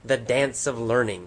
The dance of learning.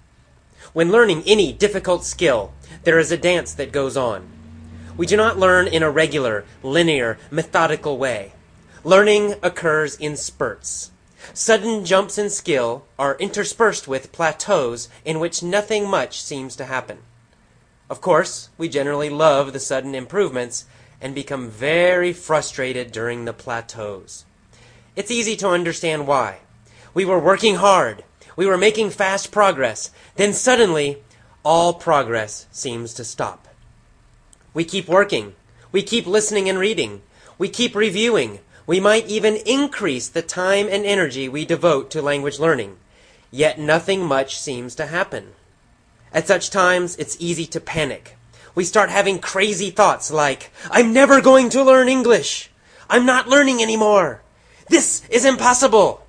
When learning any difficult skill, there is a dance that goes on. We do not learn in a regular, linear, methodical way. Learning occurs in spurts. Sudden jumps in skill are interspersed with plateaus in which nothing much seems to happen. Of course, we generally love the sudden improvements and become very frustrated during the plateaus. It's easy to understand why. We were working hard. We were making fast progress. Then suddenly, all progress seems to stop. We keep working. We keep listening and reading. We keep reviewing. We might even increase the time and energy we devote to language learning. Yet nothing much seems to happen. At such times, it's easy to panic. We start having crazy thoughts like, I'm never going to learn English. I'm not learning anymore. This is impossible.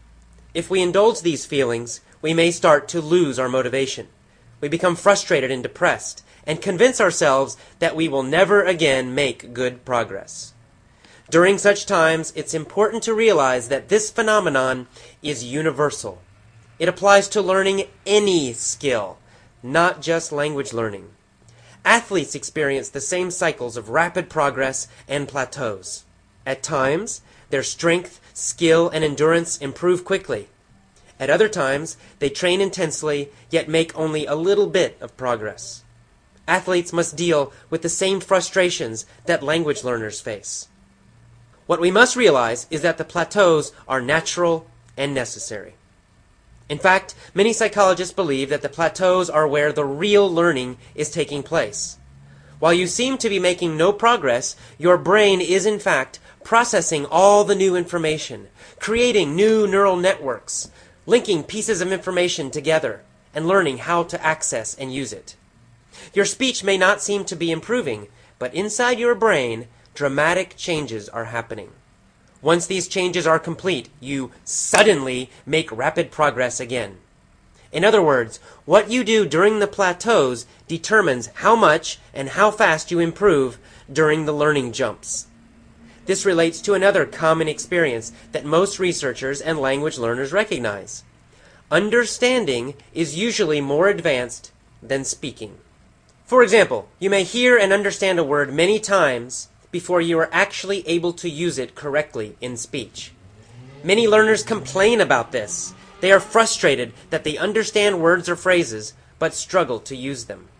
If we indulge these feelings, we may start to lose our motivation. We become frustrated and depressed, and convince ourselves that we will never again make good progress. During such times, it's important to realize that this phenomenon is universal. It applies to learning any skill, not just language learning. Athletes experience the same cycles of rapid progress and plateaus. At times, their strength, skill, and endurance improve quickly. At other times, they train intensely, yet make only a little bit of progress. Athletes must deal with the same frustrations that language learners face. What we must realize is that the plateaus are natural and necessary. In fact, many psychologists believe that the plateaus are where the real learning is taking place. While you seem to be making no progress, your brain is in fact processing all the new information, creating new neural networks, linking pieces of information together, and learning how to access and use it. Your speech may not seem to be improving, but inside your brain, dramatic changes are happening. Once these changes are complete, you suddenly make rapid progress again. In other words, what you do during the plateaus determines how much and how fast you improve during the learning jumps. This relates to another common experience that most researchers and language learners recognize. Understanding is usually more advanced than speaking. For example, you may hear and understand a word many times before you are actually able to use it correctly in speech. Many learners complain about this. They are frustrated that they understand words or phrases, but struggle to use them.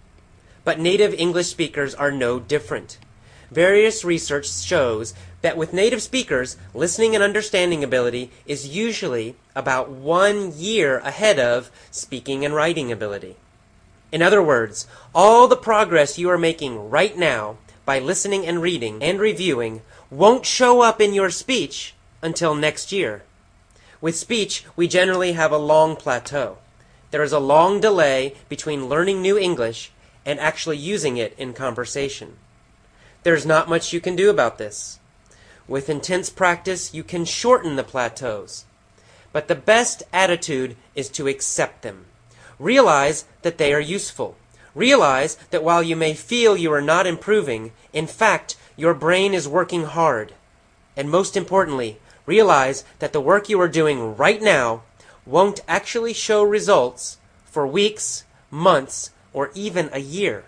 But native English speakers are no different. Various research shows that with native speakers, listening and understanding ability is usually about 1 year ahead of speaking and writing ability. In other words, all the progress you are making right now by listening and reading and reviewing won't show up in your speech until next year. With speech, we generally have a long plateau. There is a long delay between learning new English and actually using it in conversation. There's not much you can do about this. With intense practice, you can shorten the plateaus. But the best attitude is to accept them. Realize that they are useful. Realize that while you may feel you are not improving, in fact, your brain is working hard. And most importantly, realize that the work you are doing right now won't actually show results for weeks, months, or even a year.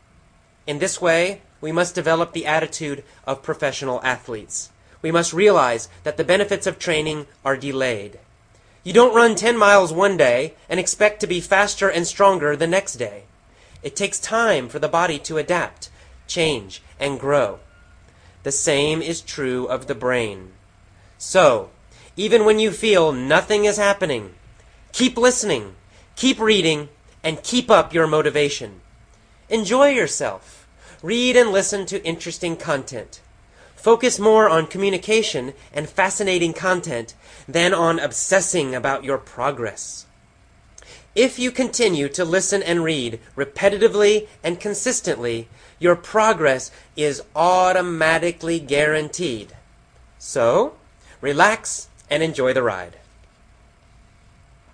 In this way, we must develop the attitude of professional athletes. We must realize that the benefits of training are delayed. You don't run 10 miles one day and expect to be faster and stronger the next day. It takes time for the body to adapt, change, and grow. The same is true of the brain. So, even when you feel nothing is happening, keep listening, keep reading, and keep up your motivation. Enjoy yourself. Read and listen to interesting content. Focus more on communication and fascinating content than on obsessing about your progress. If you continue to listen and read repetitively and consistently, your progress is automatically guaranteed. So, relax and enjoy the ride.